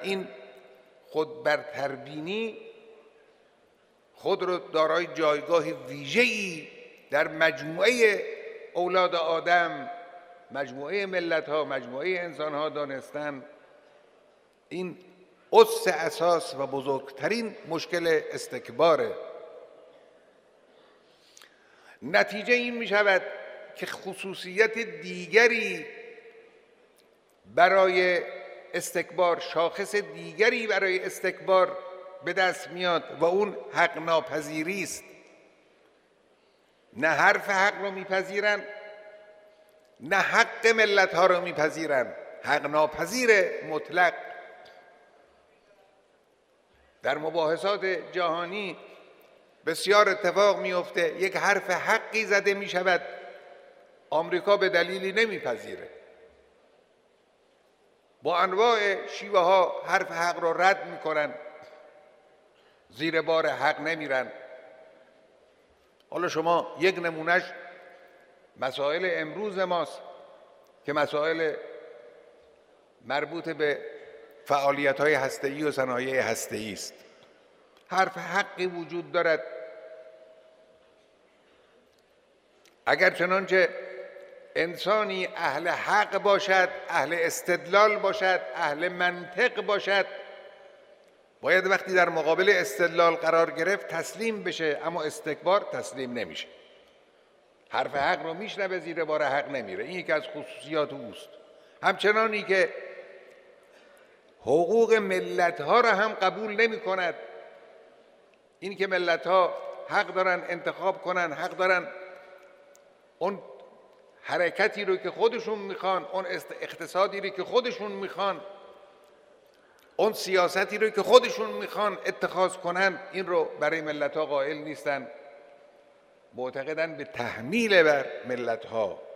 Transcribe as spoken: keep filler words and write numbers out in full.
این خود برتربینی خود رو دارای جایگاه ویژه‌ای در مجموعه اولاد آدم، مجموعه ملت‌ها، مجموعه انسان‌ها دانستن. این اس اساس و بزرگترین مشکل استکباره. نتیجه این می شود که خصوصیت دیگری برای استکبار، شاخص دیگری برای استکبار به دست میاد و اون حق ناپذیری است. نه حرف حق رو میپذیرن، نه حق ملت ها رو میپذیرن، حق ناپذیر مطلق. در مباحثات جهانی بسیار اتفاق میفته، یک حرف حقی زده می شود، آمریکا به دلیلی نمیپذیره، با انواع شیوه ها حرف حق رو رد میکنن، زیر بار حق نمیرن. حالا شما یک نمونهش مسائل امروز ماست که مسائل مربوط به فعالیت‌های هسته‌ای و صنایع هسته‌ای است. حرف حقی وجود دارد. اگر چنانچه انسانی اهل حق باشد، اهل استدلال باشد، اهل منطق باشد، باید وقتی در مقابل استدلال قرار گرفت تسلیم بشه، اما استکبار تسلیم نمیشه. حرف حق رو میشنوه، زیر بار حق نمیره. این یکی از خصوصیات اوست. همچنانی که حقوق ملت ها را هم قبول نمی کند. این که ملت ها حق دارن انتخاب کنن، حق دارن اون حرکتی رو که خودشون میخوان، اون اقتصادی رو که خودشون میخوان، اون سیاستی رو که خودشون میخوان اتخاذ کنن، این رو برای ملت ها قائل نیستن. معتقدن به تحمیل بر ملت ها.